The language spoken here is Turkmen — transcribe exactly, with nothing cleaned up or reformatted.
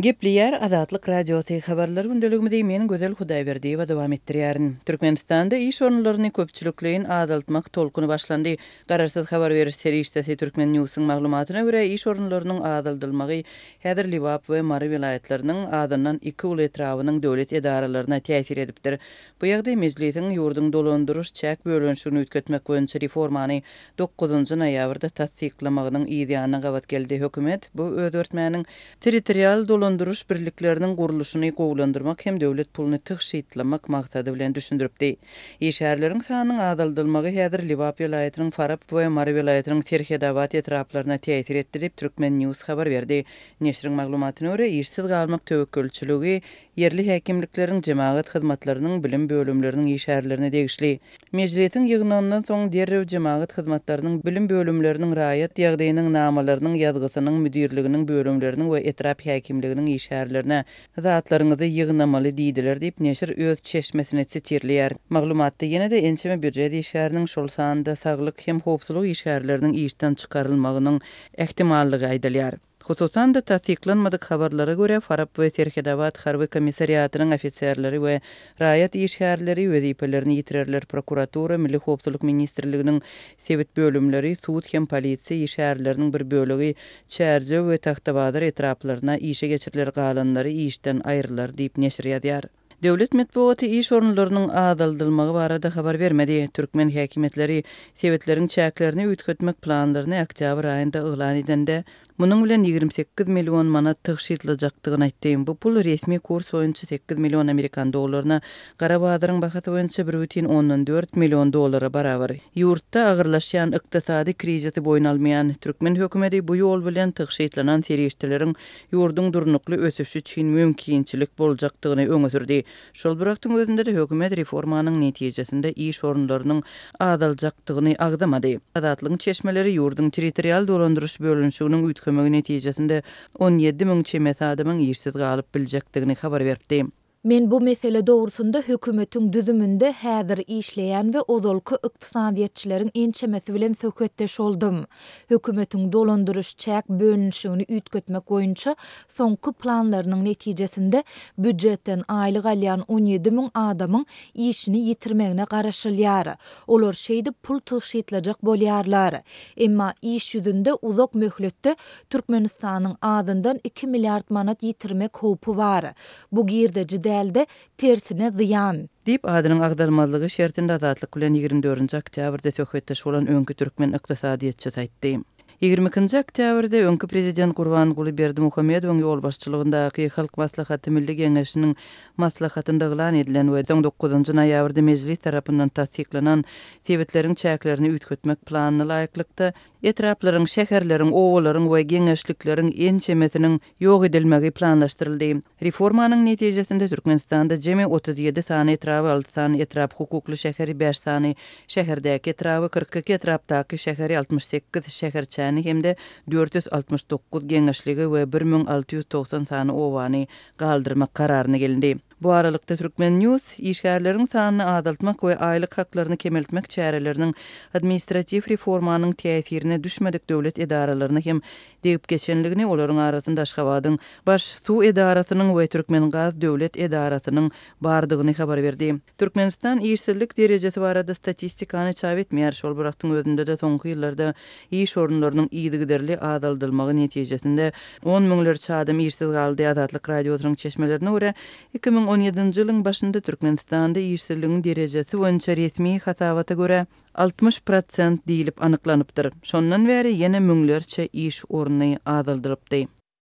Gepliyer Azatlyk radiosy habarlary gündeligimizde men gözel Hudaýberdi we dowam etdirýärin. Türkmenistanda iş orunlaryny köpçülikliğin azaltmak tolkuny başlandy. Gararsız habar beriş serişdesi Türkmen Newsyň maglumatyna görä iş orunlarynyň azaldylmagy häzir Liwap we Mary vilayetleriniň azyndan iki uly etrawynyň döwlet edaralaryna täsir edipdir. Bu ýagdaý mejlisiň ýurdun dolandyryş çäk bölünşini ütketmek boýunça reformany dokuzunçy noýabrda tasdiklamagynyň ýa-da gawat geldi. Hökümet bu özörtmäniň territorial dolandırış birliklerinin guruluşunu gowlandyrmak hem döwlet puluny tygşytlamak maksady bilen düşündiripdi. Işärlerin sanynyň azaldylmagy häzir Liwap vilayetynyň Farab we Mary vilayetynyň Terhedawat etraplaryna täsir etdirip Türkmen News habar berdi. Neşriň maglumatyna görä işsiz galmak töwekkülçiligi yerli häkimlikleriň jemaat hyzmatlarynyň bilim bölümleriniň işärlerine degişli. Mejlisiň ýygnanyndan soň derrew jemaat hyzmatlarynyň bilim bölümleriniň raýat ýagdaýynyň namalarynyň ýazgysynyň müdirliginiň bölümleriniň we etrap häkimliginiň işärlerine zatlaryňyzy ýygnamaly diýdiler diýip neşir öz çeşmesine çetirliýär. Maglumatda ýene-de ençeme büdjet işäriniň şol sanda saglyk hem howpsuzlyk işärleriniň işden çykarylmagynyň ähtimallygy aýdylýar. Hususan da tasdiklanmadyk habarlara görä Farab we Terhedawat harby komissariatynyň ofitserleri we raýat işgärleri wezipelerini ýitirerler. Prokuratura, Milli Howpsuzlyk ministrliginiň sewit bölümleri, sud hem polisiýa işgärleriniň bir bölegi Çärje we Taxtabazar etraplaryna işe geçiriler galanlary işden aýrylar diýip neşir ýazýar. Döwlet medeniýeti iş orunlarynyň azaldylmagy barada habar bermedi. Türkmen häkimetleri sewitleriň çäklerini ütketmek planlaryny oktyabr aýynda elan edende munyň bilen ýigirme sekiz million manat tygşytlajakdygyny aýtdy. Bu pul resmi kurs boýunça sekiz million Amerikan dollaryna, Garabazyryň bahasy boýunça bir бүтүn ondan dört million dollara barabar. Ýurtda agyrlaşýan ykdysady krizisi boyun almaýan Türkmen hökümeti bu ýol bilen tygşytlanan serişdeleriň ýurdun durnukly ösüşi üçin mümkinçilik boljakdygyny öňe sürdi. Şol birakdyň özünde de hökümet reformanyň netijesinde iş orunlarynyň azaljakdygyny agdamady. Azatlygyň çeşmeleri ýurdun territorial dolandyrış bölünşiginiň ütkömegi netijesinde on ýedi miň çemet adamyň işsiz galyp biljakdygyny habar berdi. Men bu mesele doğrusunda hökümetiň düzümünde häzir işleýän we ozalky ykdysadyatçylariň ençemesi bilen söhbetdeş oldum. Hökümetiň dolandyrış çäk bölünşigini ütketmek boýunça soňky planlarynyň netijesinde büdjetden aýlyk alýan on ýedi miň adamyň işini ýitirmegine garaşylýar. Olar şeýdi pul tygşytlajak bolýarlar. Emma iş ýüzünde uzak möhletde Türkmenistanyň adyndan iki milliard manat ýitirmek howpy bar. Bu girdejide elde tersine ziyan. Dip adynyň agdalmazlygy şertinde azatlyk bilen ýygrimi dördünçi oktýabrda söhbetdeş bolan öňkü türkmen ykdysadyatçy aýtdy. ýygrimi ikinji oktýabrda öňkü prezident Gurbanguly Berdimuhammedowyň ýol başçylygyndaky Halk Maslahaty Milli Geňeşiniň maslahatynda elan edilen we on dokuzunçy noýabrda mejlis tarapyndan tasdiklanan sewitleriň çäklerini ütketmek planyny laýyklykda etraplaryň, şäherleriň, owalaryň we geňeşlikleriň ençemesiniň ýok edilmegi planlaşdyryldy. Reformanyň netijesinde Türkmenistanda jemi otuz ýedi sany etrawy, alty sany etrap hukukly şäheri, beş sany şäherdäki etrawy, kırk iki etrapdaky şäheri, altmış sekiz şäher hemde dört yüz altmış dokuz geňeşligi we bir miň alty ýüz togsan sany owany galdyrmak kararyna gelindi. Bu aralykda Türkmen News işgärleriň sanyny azaltmak we aýlyk haklaryny kemeltmek çäreleriniň administrativ reformanyň täsirine düşmedik döwlet edaralaryny hem degip geçenligini, olaryň arasynda Aşgabatyň baş suw edarasynyň we Türkmengaz döwlet edarasynyň bardygyny habar berdi. Türkmenistan işsizlik derejesi barada statistikany çap etmeýär. Şol birakdyň özünde de soňky ýyllarda iş orunlarynyň ýygyderli azaldylmagy netijesinde on miňlerçe adam işsiz galdy. Azatlyk radiosynyň çeşmelerine görä iki miň on ýedinçi ýylyň başynda Türkmenistanda işsizligiň derejesi boýunça resmi hasabata görä altmış prosent diýilip anyklanypdyr. Şondan bäri ýene miňlerçe iş oruny azaldyrypdy.